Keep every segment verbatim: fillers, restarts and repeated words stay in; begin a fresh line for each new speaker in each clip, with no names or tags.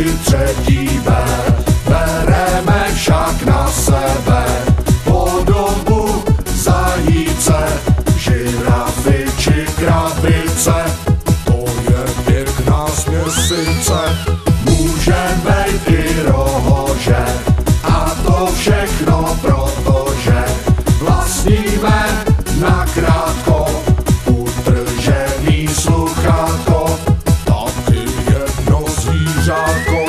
žáci třetí B, bereme však na sebe podobu zajíce, žirafy či krabice. To je pěkná směsice, může být i rohože, a to všechno protože vlastníme nakrátko utržený sluchátko, taky jedno zvířátko.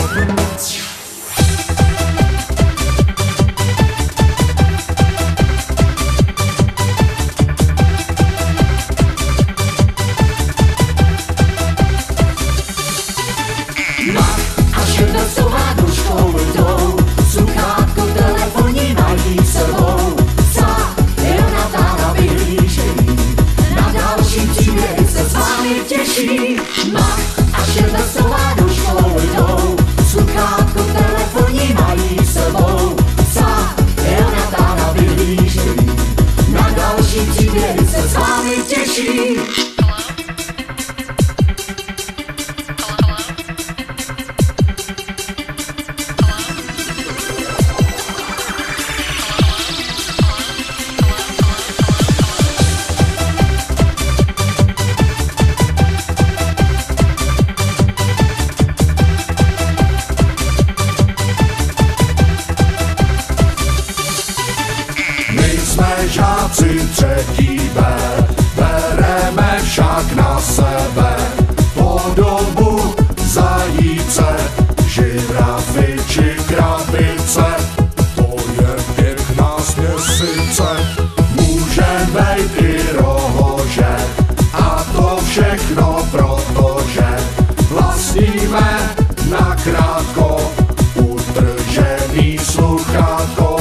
Až jedna stohá do školy jdou, sluchátko telefonní mají sebou. Psa Jonatána vyhlížejí, na další příběhy se s vámi těší. Mach, až jedna stohá do školy jdou, sluchátko telefonní mají sebou. Psa Jonatána vyhlížejí, na další příběhy se s vámi těší.
My jsme žáci třetí B, bereme však na sebe podobu zajíce, žirafy či krabice. To je pěkná směsice, může být i rohože, a to všechno protože vlastníme nakrátko utržený sluchátko.